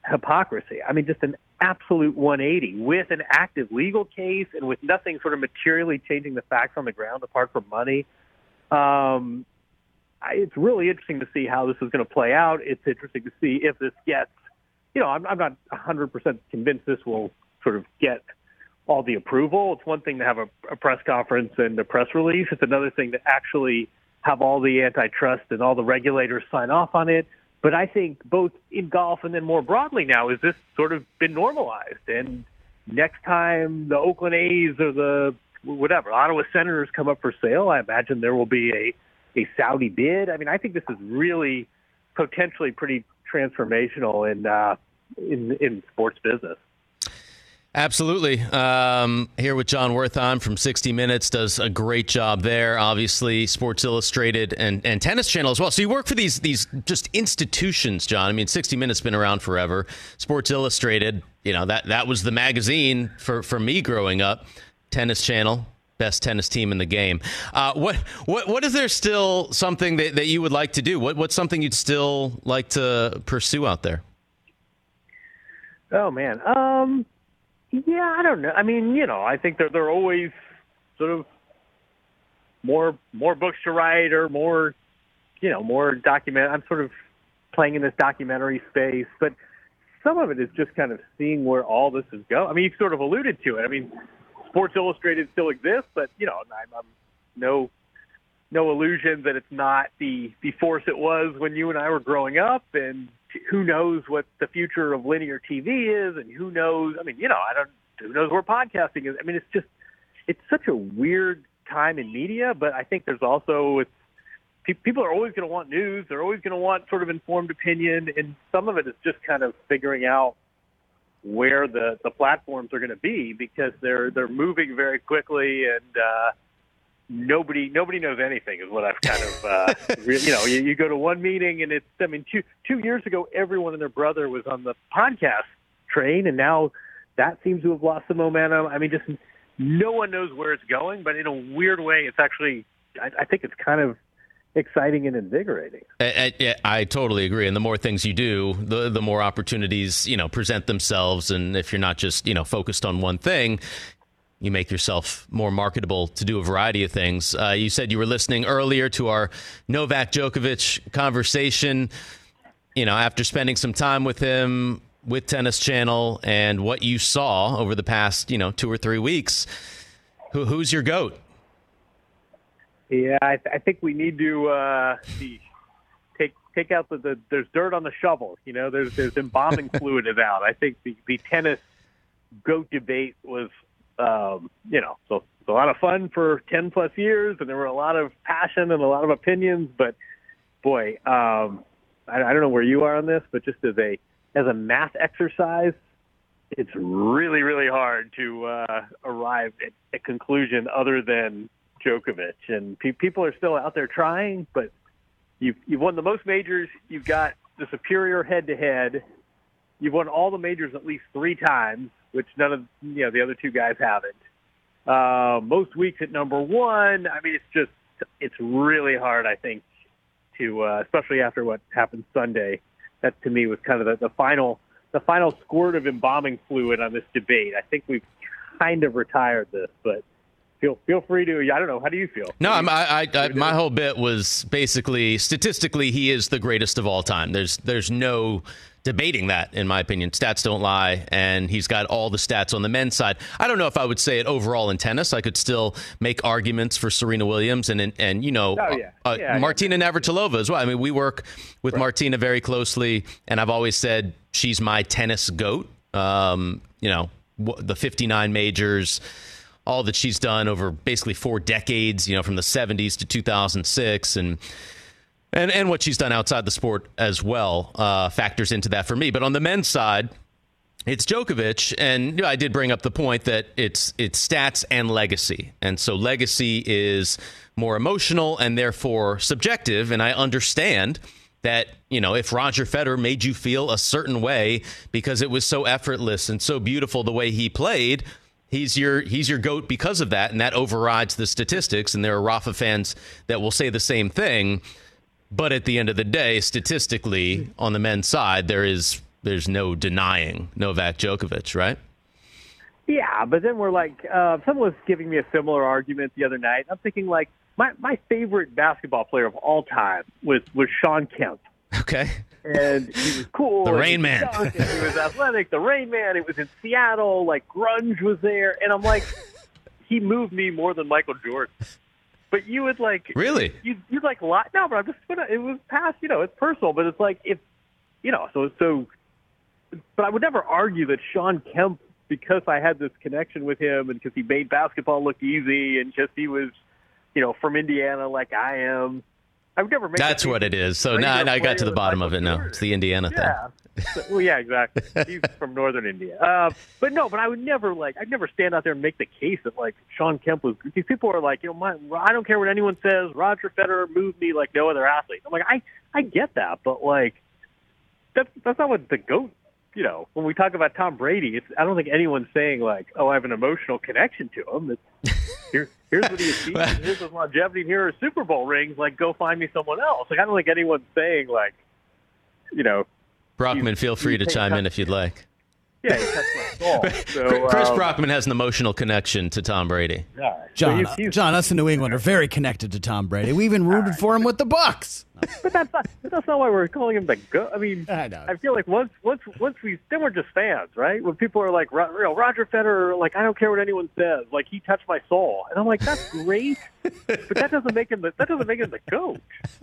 hypocrisy. I mean, just an absolute one eighty with an active legal case and with nothing sort of materially changing the facts on the ground apart from money. Um, I, it's really interesting to see how this is going to play out. It's interesting to see if this gets, you know, I'm, I'm not one hundred percent convinced this will sort of get all the approval. It's one thing to have a, a press conference and a press release. It's another thing to actually have all the antitrust and all the regulators sign off on it. But I think both in golf and then more broadly now, is this sort of been normalized? And next time the Oakland A's or the whatever Ottawa Senators come up for sale, I imagine there will be a, a Saudi bid. I mean, I think this is really potentially pretty transformational in uh, in, in sports business. Absolutely. Um, here with Jon Wertheim from sixty minutes, does a great job there. Obviously, Sports Illustrated and, and Tennis Channel as well. So you work for these these just institutions, John. I mean, sixty minutes been around forever. Sports Illustrated, you know, that, that was the magazine for, for me growing up. Tennis Channel, best tennis team in the game. Uh, what what what is there still something that, that you would like to do? What what's something you'd still like to pursue out there? Oh man. Um Yeah, I don't know. I mean, you know, I think there there are always sort of more more books to write or more, you know, more document. I'm sort of playing in this documentary space, but some of it is just kind of seeing where all this is going. I mean, you sort of alluded to it. I mean, Sports Illustrated still exists, but you know, I'm, I'm no no illusion that it's not the the force it was when you and I were growing up, and who knows what the future of linear T V is, and who knows, I mean, you know, I don't, who knows where podcasting is. I mean, it's just, it's such a weird time in media, but I think there's also, it's, pe- people are always going to want news. They're always going to want sort of informed opinion. And some of it is just kind of figuring out where the, the platforms are going to be, because they're, they're moving very quickly, and, uh, Nobody, nobody knows anything is what I've kind of, uh, re- you know, you, you go to one meeting and it's, I mean, two, two years ago, everyone and their brother was on the podcast train, and now that seems to have lost some momentum. I mean, just no one knows where it's going, but in a weird way, it's actually, I, I think it's kind of exciting and invigorating. I, I, I totally agree. And the more things you do, the the more opportunities, you know, present themselves. And if you're not just, you know, focused on one thing, you make yourself more marketable to do a variety of things. Uh, you said you were listening earlier to our Novak Djokovic conversation, you know, after spending some time with him with Tennis Channel and what you saw over the past, you know, two or three weeks. Who, who's your GOAT? Yeah, I, th- I think we need to uh, the, take take out the, the, there's dirt on the shovel. You know, there's, there's embalming fluid is out. I think the, the tennis GOAT debate was, Um, you know, so it's a lot of fun for ten plus years, and there were a lot of passion and a lot of opinions. But boy, um, I, I don't know where you are on this, but just as a as a math exercise, it's really really hard to uh, arrive at a conclusion other than Djokovic. And pe- people are still out there trying, but you've you've won the most majors. You've got the superior head to head. You've won all the majors at least three times, which none of you know the other two guys haven't. Uh, most weeks at number one. I mean, it's just it's really hard, I think, to uh, especially after what happened Sunday. That to me was kind of the, the final the final squirt of embalming fluid on this debate. I think we've kind of retired this, but feel feel free to. I don't know. How do you feel? No, I'm, I, I, I my whole bit was basically statistically he is the greatest of all time. There's there's no debating that, in my opinion. Stats don't lie, and he's got all the stats on the men's side. I don't know if I would say it overall in tennis. I could still make arguments for Serena Williams and, and, and you know, oh, yeah. Uh, yeah, Martina yeah. Navratilova as well. I mean, we work with right. Martina very closely, and I've always said she's my tennis GOAT. Um, you know, the fifty-nine majors, all that she's done over basically four decades, you know, from the seventies to two thousand six, and And and what she's done outside the sport as well uh, factors into that for me. But on the men's side, it's Djokovic. And you know, I did bring up the point that it's it's stats and legacy. And so legacy is more emotional and therefore subjective. And I understand that, you know, if Roger Federer made you feel a certain way because it was so effortless and so beautiful the way he played, He's your he's your GOAT because of that. And that overrides the statistics. And there are Rafa fans that will say the same thing. But at the end of the day, statistically, on the men's side, there is there's no denying Novak Djokovic, right? Yeah, but then we're like, uh, someone was giving me a similar argument the other night. I'm thinking like, my, my favorite basketball player of all time was, was Sean Kemp. Okay. And he was cool. The and Rain he Man. was and he was athletic. The Rain Man. It was in Seattle. Like, grunge was there. And I'm like, he moved me more than Michael Jordan. But you would like... Really? You, you'd like, lot. No, but I'm just going to... It was past, you know, it's personal. But it's like, if, you know, so... so. But I would never argue that Sean Kemp, because I had this connection with him and because he made basketball look easy and just he was, you know, from Indiana like I am. I would never make That's what it is. So now I got to the bottom of it now. It's the Indiana yeah. thing. So, well, yeah, exactly. He's from northern India. Uh, but no, but I would never like, I'd never stand out there and make the case that like Sean Kemp was, these people are like, you know, my, I don't care what anyone says. Roger Federer moved me like no other athlete. I'm like, I, I get that, but like, that's, that's not what the GOAT, you know, when we talk about Tom Brady, it's, I don't think anyone's saying like, oh, I have an emotional connection to him. It's, here, here's what he achieved. Here's his longevity. And here are Super Bowl rings. Like, go find me someone else. Like, I don't think anyone's saying like, you know. Brockman, you, feel free you to chime touch, in if you'd like. Yeah, he touched my soul. So, Chris um, Brockman has an emotional connection to Tom Brady. Yeah, John, so he's, he's, John, us in New England are very connected to Tom Brady. We even rooted right. for him with the Bucks. But that's not, that's not why we're calling him the GOAT. I mean, I, know. I feel like once once once we then we're just fans, right? When people are like, you know, Roger Federer, like I don't care what anyone says, like he touched my soul, and I'm like, that's great, but that doesn't make him the, that doesn't make him the GOAT.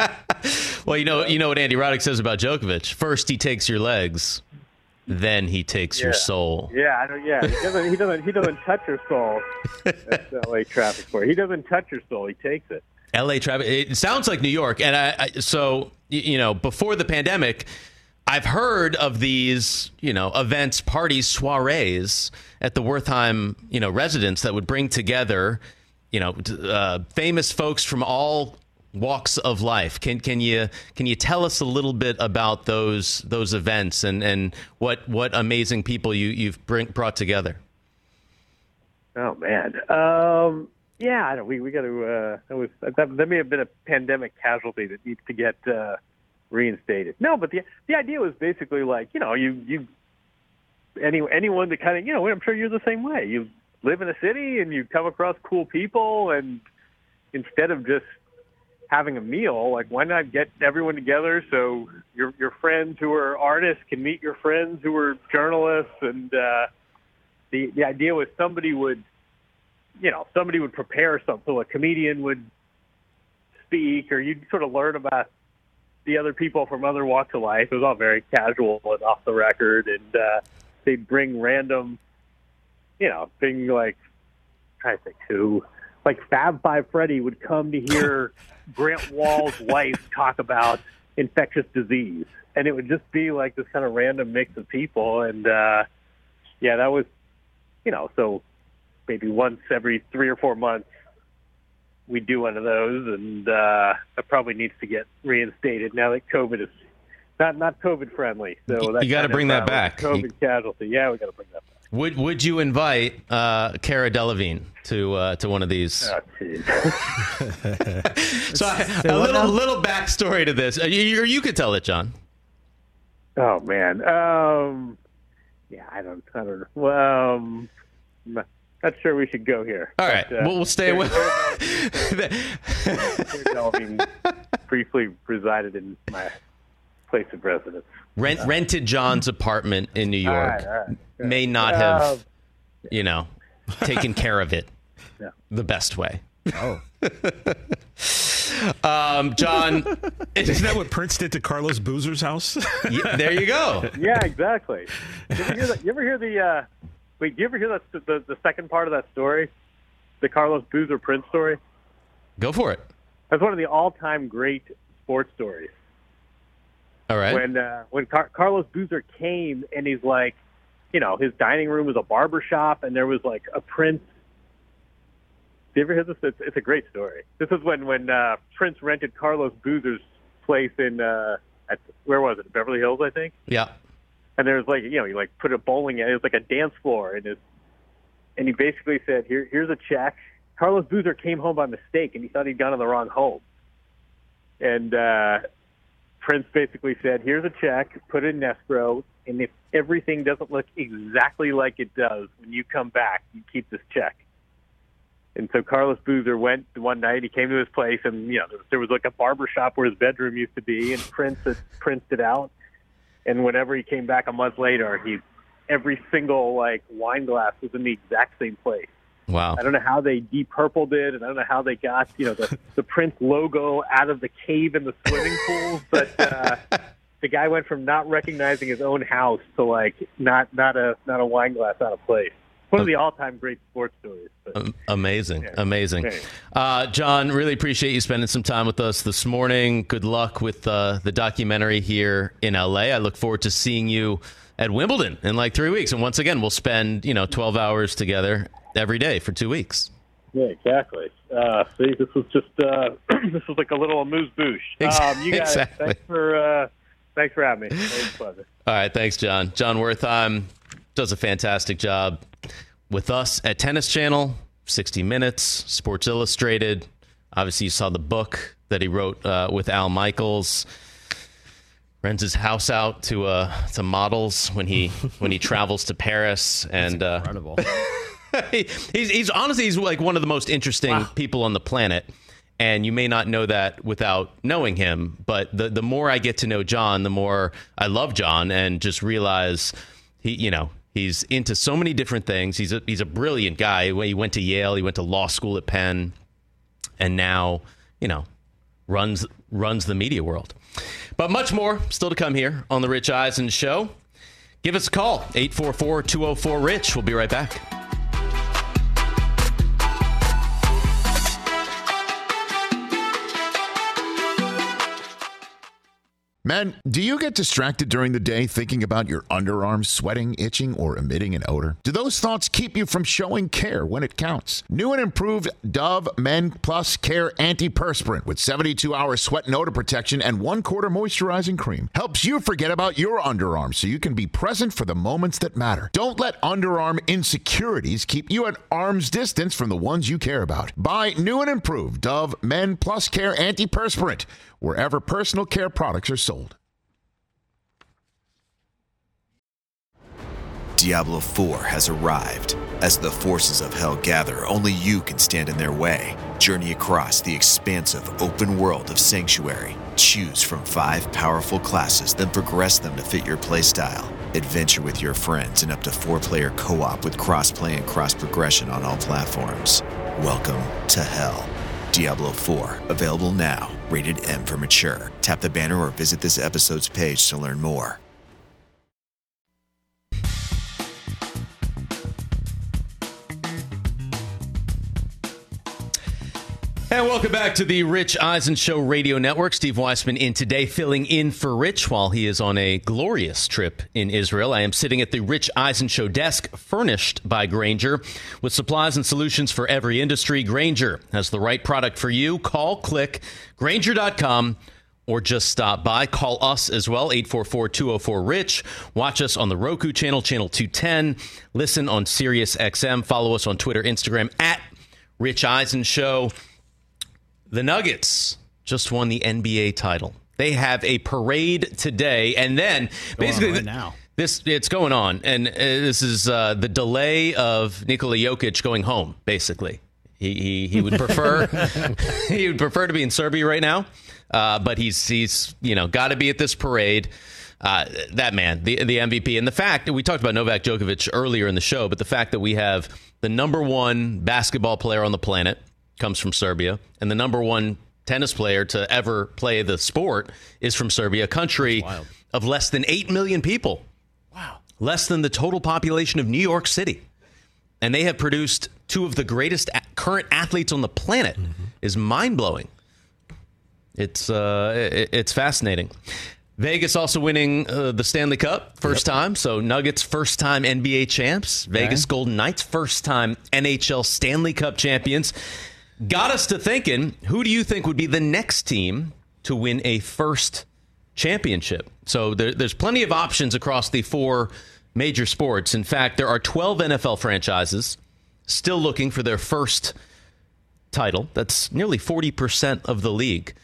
Well, you know, you know what Andy Roddick says about Djokovic. First, he takes your legs, then he takes yeah. your soul. Yeah, I don't. Yeah, he doesn't. He doesn't. He doesn't touch your soul. That's L A traffic for you. He doesn't touch your soul. He takes it. L A traffic. It sounds like New York, and I, I so you know before the pandemic, I've heard of these you know events, parties, soirees at the Wertheim you know residence that would bring together you know uh, famous folks from all walks of life. Can can you can you tell us a little bit about those those events and, and what what amazing people you you've bring, brought together? Oh man. Um, Yeah, I don't. We we got to. Uh, that was that, that may have been a pandemic casualty that needs to get uh, reinstated. No, but the the idea was basically like you know you you any anyone that kind of you know I'm sure you're the same way. You live in a city and you come across cool people, and instead of just having a meal, like why not get everyone together so your your friends who are artists can meet your friends who are journalists, and uh, the the idea was somebody would. You know, somebody would prepare something. So a comedian would speak, or you'd sort of learn about the other people from other walks of life. It was all very casual and off the record, and uh, they'd bring random, you know, thing like, I'm trying to think who, like Fab Five Freddy would come to hear Grant Wall's wife talk about infectious disease, and it would just be like this kind of random mix of people, and uh, yeah, that was, you know, so. Maybe once every three or four months, we do one of those, and uh, it probably needs to get reinstated now that COVID is not not COVID friendly. So you got to bring that back. COVID you, casualty, yeah, we got to bring that back. Would Would you invite uh, Cara Delevingne to uh, to one of these? Oh, so I, a little little backstory to this, or you, you could tell it, John. Oh man, um, yeah, I don't, I don't know. Um, Not sure we should go here. All right, but, uh, we'll, we'll stay with. Delevingne briefly resided in my place of residence. Rent, uh, rented John's apartment in New York. All right, all right. May not have, uh, you know, taken care of it yeah. the best way. Oh. um, John, isn't that what Prince did to Carlos Boozer's house? Yeah, there you go. Yeah, exactly. You ever hear, that, you ever hear the? Uh, wait, do you ever hear that, the the second part of that story, the Carlos Boozer Prince story? Go for it. That's one of the all-time great sports stories. All right. When uh, when Car- Carlos Boozer came and he's like, you know, his dining room was a barber shop and there was like a Prince. Do you ever hear this? It's, it's a great story. This is when when uh, Prince rented Carlos Boozer's place in uh, at where was it? Beverly Hills, I think. Yeah. And there was like, you know, he like put a bowling. It was like a dance floor, and his and he basically said, "Here, here's a check." Carlos Boozer came home by mistake, and he thought he'd gone to the wrong home. And uh, Prince basically said, "Here's a check. Put it in escrow. and if everything doesn't look exactly like it does when you come back, you keep this check. And so Carlos Boozer went one night. He came to his place, and you know there was, there was like a barber shop where his bedroom used to be, and Prince had printed it out. And whenever he came back a month later, he every single like wine glass was in the exact same place. Wow! I don't know how they de-purpled it, and I don't know how they got you know the the Prince logo out of the cave in the swimming pool, but uh, the guy went from not recognizing his own house to like not not a not a wine glass out of place. One of the all-time great sports stories. But, amazing, yeah. amazing. Uh, John, really appreciate you spending some time with us this morning. Good luck with uh, the documentary here in L A. I look forward to seeing you at Wimbledon in like three weeks. And once again, we'll spend, you know, twelve hours together every day for two weeks. Yeah, exactly. Uh, see, this was just, uh, this was like a little amuse-bouche. Um, you guys, exactly. thanks for, uh, thanks for having me. It was a pleasure. All right, thanks, John. John Wertheim does a fantastic job with us at Tennis Channel, sixty minutes, Sports Illustrated. Obviously, you saw the book that he wrote uh, with Al Michaels. Rents his house out to uh, to models when he when he travels to Paris, and That's incredible. Uh, he, he's he's honestly he's like one of the most interesting wow. people on the planet. And you may not know that without knowing him, but the the more I get to know John, the more I love John, and just realize he you know. He's into so many different things. He's a he's a brilliant guy. He went to Yale. He went to law school at Penn, and now you know runs runs the media world. But much more still to come here on the Rich Eisen Show. Give us a call, eight four four, two oh four, RICH. We'll be right back. Men, do you get distracted during the day thinking about your underarms sweating, itching, or emitting an odor? Do those thoughts keep you from showing care when it counts? New and improved Dove Men Plus Care Antiperspirant with seventy-two hour sweat and odor protection and one quarter moisturizing cream helps you forget about your underarms so you can be present for the moments that matter. Don't let underarm insecurities keep you at arm's distance from the ones you care about. Buy new and improved Dove Men Plus Care Antiperspirant wherever personal care products are sold. Diablo four has arrived. As the forces of hell gather, only you can stand in their way. Journey across the expansive open world of Sanctuary. Choose from five powerful classes, then progress them to fit your playstyle. Adventure with your friends in up to four-player co-op with cross-play and cross-progression on all platforms. Welcome to hell. Diablo four, available now. Rated M for mature. Tap the banner or visit this episode's page to learn more. And welcome back to the Rich Eisen Show Radio Network. Steve Weissman in today, filling in for Rich while he is on a glorious trip in Israel. I am sitting at the Rich Eisen Show desk, furnished by Grainger, with supplies and solutions for every industry. Grainger has the right product for you. Call, click, Grainger dot com, or just stop by. Call us as well, eight four four, two oh four, RICH. Watch us on the Roku channel, channel two ten. Listen on Sirius X M. Follow us on Twitter, Instagram, at Rich Eisen Show. The Nuggets just won the N B A title. They have a parade today, and then basically right now. this it's going on, and uh, this is uh, the delay of Nikola Jokic going home. Basically, he he, he would prefer he would prefer to be in Serbia right now, uh, but he's he's you know got to be at this parade. Uh, that man, the the M V P, and the fact that we talked about Novak Djokovic earlier in the show, but the fact that we have the number one basketball player on the planet comes from Serbia, and the number one tennis player to ever play the sport is from Serbia, a country of less than eight million people. Wow. Less than the total population of New York City. And they have produced two of the greatest a- current athletes on the planet. Mm-hmm. Is mind-blowing. It's uh, it, it's fascinating. Vegas also winning uh, the Stanley Cup, first yep. time. So Nuggets, first time N B A champs. Vegas okay. Golden Knights, first time N H L Stanley Cup champions. Got us to thinking, who do you think would be the next team to win a first championship? So there, there's plenty of options across the four major sports. In fact, there are twelve N F L franchises still looking for their first title. That's nearly forty percent of the league.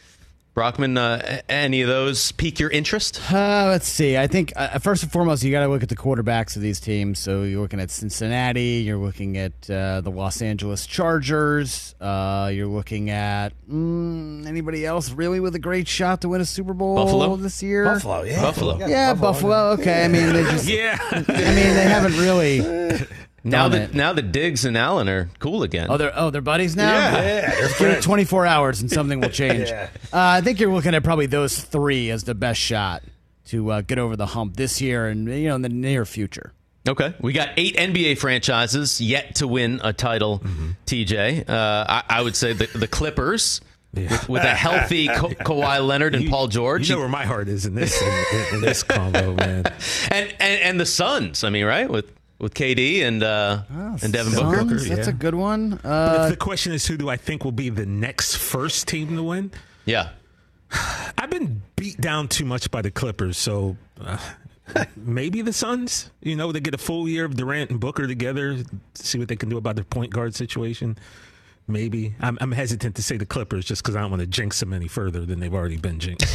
Brockman, uh, any of those pique your interest? Uh, let's see. I think uh, first and foremost, you got to look at the quarterbacks of these teams. So you're looking at Cincinnati. You're looking at uh, the Los Angeles Chargers. Uh, you're looking at mm, anybody else really with a great shot to win a Super Bowl Buffalo? this year? Buffalo, yeah. Buffalo. Yeah, Buffalo. Okay. I mean, they just. Yeah. I mean, they haven't really. Now done that it. now that Diggs and Allen are cool again. Oh, they're oh they're buddies now. Yeah, yeah, they're Give it friends. twenty-four hours and something will change. Yeah. uh, I think you're looking at probably those three as the best shot to uh, get over the hump this year and you know in the near future. Okay, we got eight N B A franchises yet to win a title. Mm-hmm. T J, uh, I, I would say the, the Clippers Yeah. with, with a healthy Ka- Kawhi Leonard and You- Paul George, You know where my heart is in this in, in, in this combo, man. and, and and the Suns. I mean, right with with K D and uh, and Devin Suns, Booker. Booker, That's yeah. a good one. But Uh, the question is, who do I think will be the next first team to win? Yeah, I've been beat down too much by the Clippers, so uh, maybe the Suns. You know, they get a full year of Durant and Booker together, see what they can do about their point guard situation. Maybe. I'm, I'm hesitant to say the Clippers just because I don't want to jinx them any further than they've already been jinxed.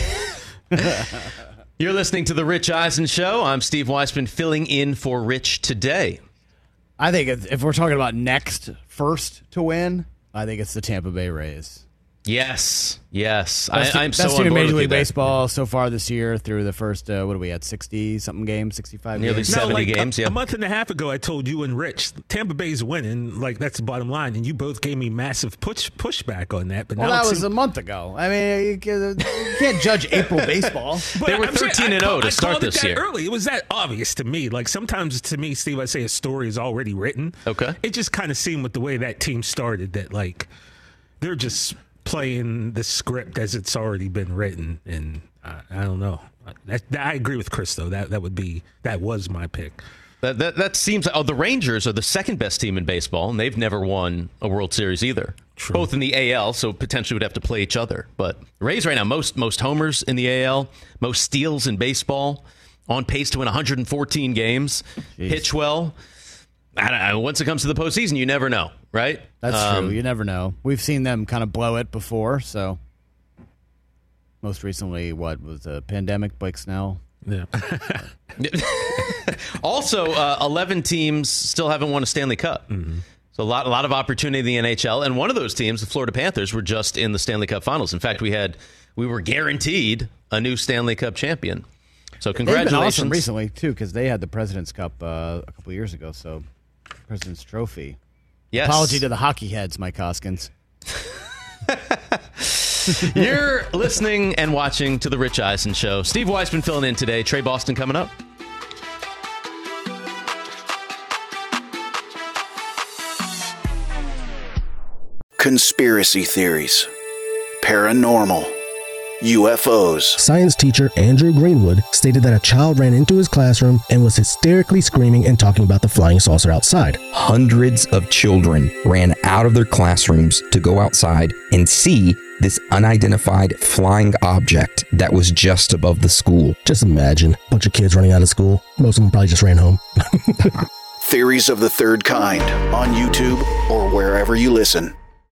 you're listening to the Rich Eisen Show. I'm Steve Weissman, filling in for Rich today. I think if if we're talking about next first to win, I think it's the Tampa Bay Rays. Yes, yes, Best, I, I'm best so team on in board Major with you League there. Baseball so far this year through the first uh, what are we at sixty something games, sixty-five Nearly games. seventy like games. A, Yeah, a month and a half ago, I told you and Rich, Tampa Bay's winning. Like, that's the bottom line. And you both gave me massive push pushback on that. But Well, now that it was seems- a month ago. I mean, you can- you can't judge April baseball. But They were I'm saying, thirteen and I oh call- to I start called it this that year. Early, it was that obvious to me. Like sometimes to me, Steve, I say a story is already written. Okay. It just kind of seemed with the way that team started that like they're just playing the script as it's already been written, and I, I don't know. That, that, I agree with Chris though. That that would be that was my pick. that, that that seems. Oh, the Rangers are the second best team in baseball, and they've never won a World Series either. True. Both in the A L, so potentially would have to play each other. But Rays right now, most most homers in the A L, most steals in baseball, on pace to win one hundred fourteen games, pitch well. I don't know, once it comes to the postseason, you never know, right? That's Um, true. You never know. We've seen them kind of blow it before. So most recently, what was the pandemic? Blake Snell. Yeah. Also, uh, eleven teams still haven't won a Stanley Cup. Mm-hmm. So a lot, a lot of opportunity in the N H L, and one of those teams, the Florida Panthers, were just in the Stanley Cup Finals. In fact, we had, we were guaranteed a new Stanley Cup champion. So They've been congratulations! awesome recently too, because they had the President's Cup uh, a couple years ago. So President's Trophy. Yes. Apology to the hockey heads, Mike Hoskins. You're listening and watching to the Rich Eisen Show. Steve Weissman filling in today. Trey Boston coming up. Conspiracy theories, paranormal, U F Os. Science teacher Andrew Greenwood stated that a child ran into his classroom and was hysterically screaming and talking about the flying saucer outside. Hundreds of children ran out of their classrooms to go outside and see this unidentified flying object that was just above the school. Just imagine, a bunch of kids running out of school. Most of them probably just ran home. Theories of the Third Kind on YouTube or wherever you listen.